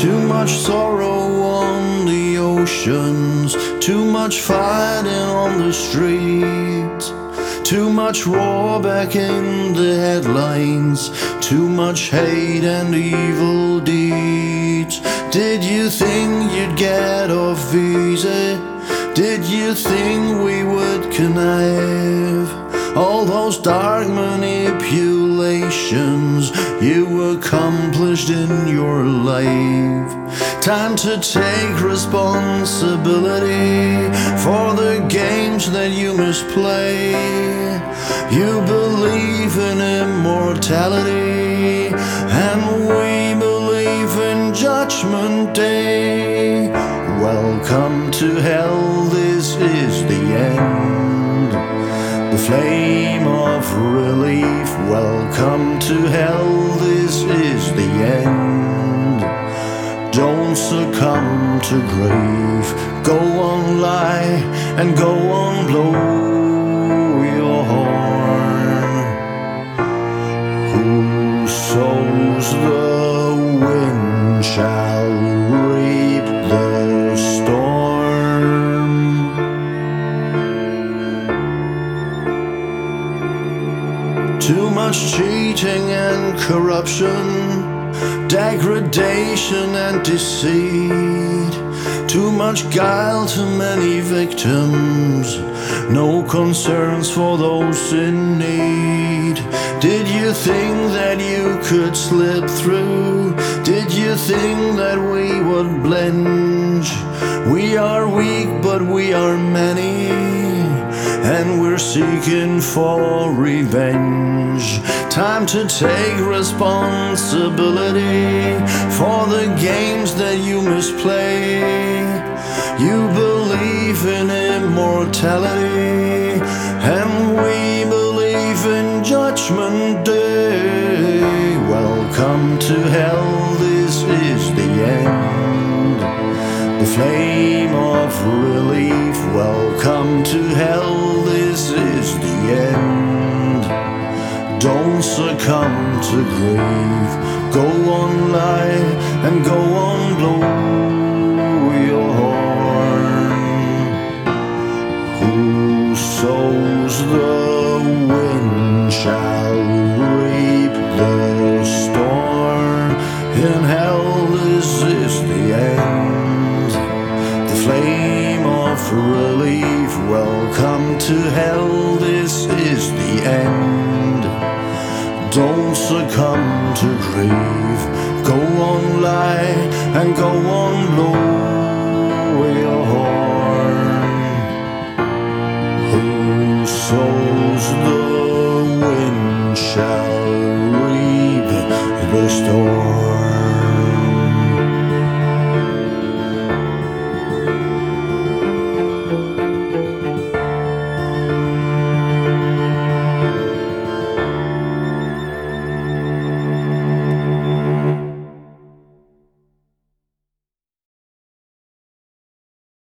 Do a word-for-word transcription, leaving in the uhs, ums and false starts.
Too much sorrow on the oceans, too much fighting on the streets, too much war back in the headlines, too much hate and evil deeds. Did you think you'd get off easy? Did you think we would connive? All those dark manipulations you accomplished in your life. Time to take responsibility for the games that you must play. You believe in immortality, and we believe in Judgment Day. Welcome to hell, this is the end, the flame of relief. Welcome to hell, this is the end. Don't succumb to grief. Go on, lie, and go on, blow your horn. Who sows the wind shall reap the storm. Too much cheating and corruption, degradation and deceit, too much guile to many victims, no concerns for those in need. Did you think that you could slip through? Did you think that we would blend? We are weak, but we are many, and we're seeking for revenge. Time to take responsibility for the games that you misplay. You believe in immortality, and we believe in Judgment Day. Welcome to hell, this is the end, the flame of relief. Welcome to hell, this is the end. Don't succumb to grief. Go on, lie, and go on, blow your horn. Who sows the wind shall reap the storm. In hell, this is the end, the flame of relief. Welcome to hell, this is the end. Don't succumb to grief. Go on, lie, and go on, blow your horn. Who sows the